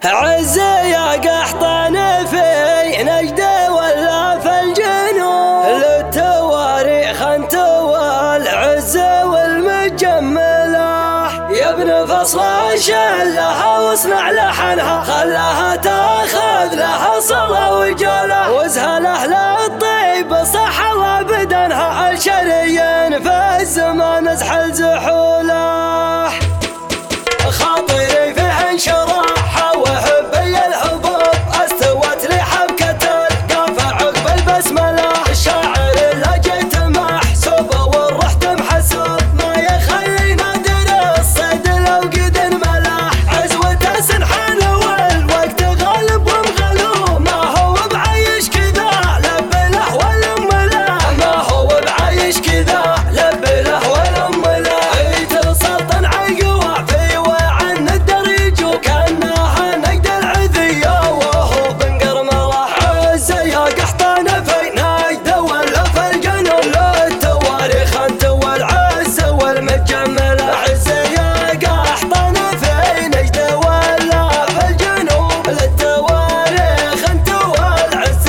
عزي يا قحطان في نجد ولا في الجنوب، للتواريخ انت والعز والمجمله. يا ابن فصل شلها واصنع لحنها، خلها تاخذ لها صلا وجاله، وازهل اهل الطيب صح الله بدنها، الشريين في الزمان ازحل زحوله. خاطري فيه انشراح وحبي الحبوب، استوت لي حبكة القافة عقب البسملة. الشاعر اللي جيت محسوب والرحت محسوب، ما يخلي نادر الصيد لو قد انملح. عزوته سنحان والوقت غالب ومغلوب، ما هو بعيش كذا لب له والام له، ما هو بعيش كذا لب له والام له. يتسلطن عالقوى في وعن الدريج، وكانها نقد العذية وهو بنقرمله. عزي يا قحطان في نجد ولا في الجنوب، للتواريخ انت والعز والمجمله. عزي يا قحطان في نجد ولا في الجنوب، للتواريخ انت والعز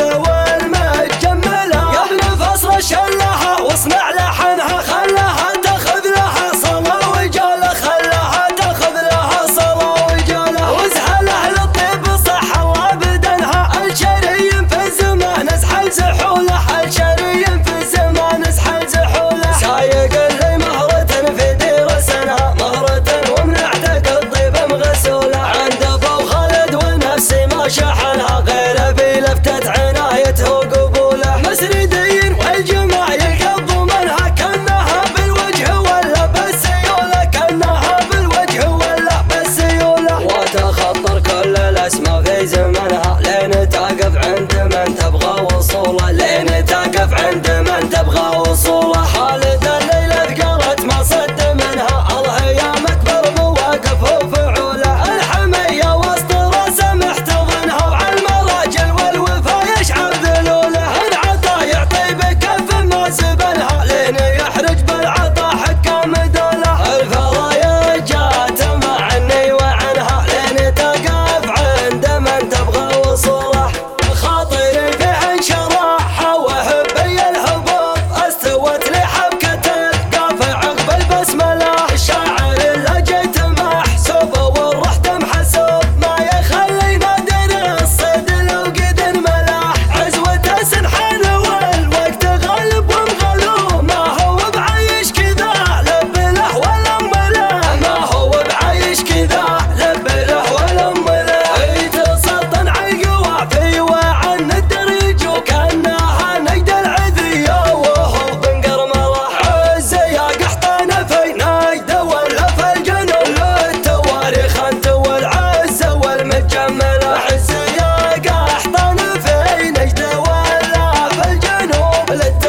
والمجمله. يا ابن فصل شلها واصنع لحنها، خلها تاخذ لها صلا وجاله، خلها تاخذ لها صلا وجاله. وازهل اهل الطيب صح الله بدنها، الشريين في الزمان ازحل زحوله، الشريين في الزمان ازحل زحوله. سايق اللي مهرة في درسنها مهرة، ومنعتك الطيب مغسوله. عند ابو خالد ونفسي ما شحنها، غير بلفتة عنايته وقبوله. مسردين والجمايل قضوا منها، كانها بالوجه ولا بالسيوله، كانها بالوجه ولا بالسيوله. وتخطر كل الاسماء في زمنها، لين تقف عند من تبغى وصوله، لين تقف عند من تبغى وصوله. خالد الليله ثقلت ما صد منها، الله يا مكبر مواقف وفعوله. الحميه وسط راسه محتضنها، وعلى المراجل والوفا يشعر ذلوله. العطا يعطي بكف ما زبلها، لين يحرج بالعطا حكام دوله. الفضايا جات معني وعنها، لين تقف عند من تبغى وصوله. خاطري فيه انشراح وحبي الحبوب، استوت لي حبكة القافة عقب البسملة. الشاعر اللي جيت محسوب والرحت محسوب، ما يخلي نادر الصيد لو قد انملح. عزوته سنحان والوقت غالب ومغلوب، ما هو بعيش كذا لب له والام له، ما هو بعيش كذا لب له والام له. يتسلطن عالقوى في وعن الدريج، وكانها نقد العذية وهو بنقرمله. عزي يا قحطان في نجد ولا في الجنوب، للتواريخ انت والعز والمجمله. عزي يا قحطان في نجد ولا في الجنوب،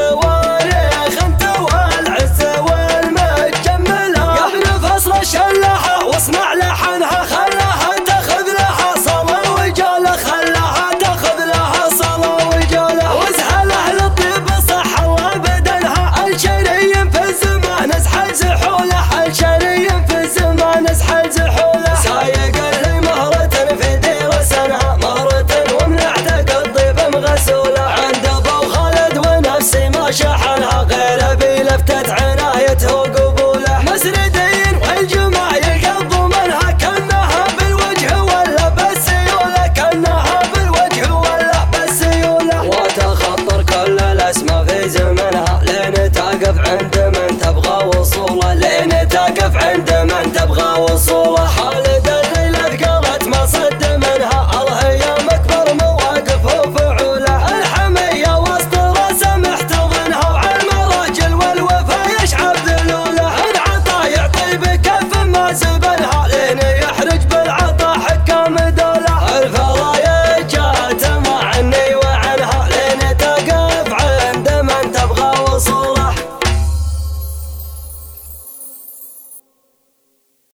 للتواريخ انت والعز والمجمله. يا ابن فصل شلها واصنع لحنها، خلها تاخذ لها صلا وجاله، خلها تاخذ لها صلا وجاله. وازهل اهل الطيب صح الله بدنها، الشريين في الزمان ازحل زحوله، الشريين في الزمان ازحل زحوله. سايق اللي مهرة في درسنها مهرة، ومنعتك الطيب مغسوله. عند ابو خالد ونفسي ما شحنها، غير بلفتة عنايته وقبوله. مسردين والجمايل قضوا منها، كانها بالوجه ولا بالسيوله، كانها بالوجه ولا بالسيوله. وتخطر كل الاسماء في زمنها، لين تقف عند من تبغى وصوله، لين تقف عند من تبغى وصوله.